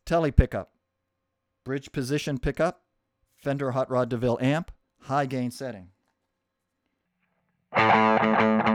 Tele pickup, bridge position pickup, Fender Hot Rod DeVille amp, high gain setting.